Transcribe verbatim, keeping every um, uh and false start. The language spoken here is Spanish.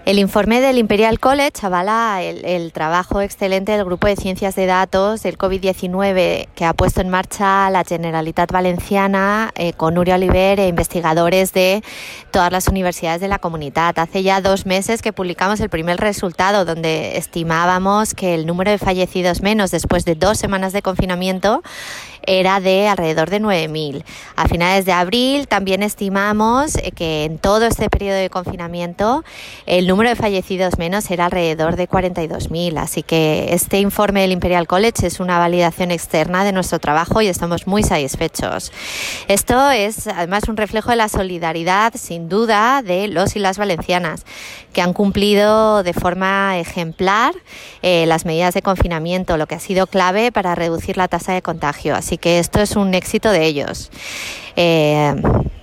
El informe del Imperial College avala el, el trabajo excelente del Grupo de Ciencias de Datos del covid diecinueve que ha puesto en marcha la Generalitat Valenciana eh, con Núria Oliver e investigadores de todas las universidades de la comunidad. Hace ya dos meses que publicamos el primer resultado, donde estimábamos que el número de fallecidos menos después de dos semanas de confinamiento era de alrededor de nueve mil. A finales de abril también estimamos que en todo este periodo de confinamiento el número de fallecidos menos era alrededor de cuarenta y dos mil. Así que este informe del Imperial College es una validación externa de nuestro trabajo y estamos muy satisfechos. Esto es además un reflejo de la solidaridad, sin duda, de los y las valencianas, que han cumplido de forma ejemplar eh, las medidas de confinamiento, lo que ha sido clave para reducir la tasa de contagio. Así que esto es un éxito de ellos. Eh,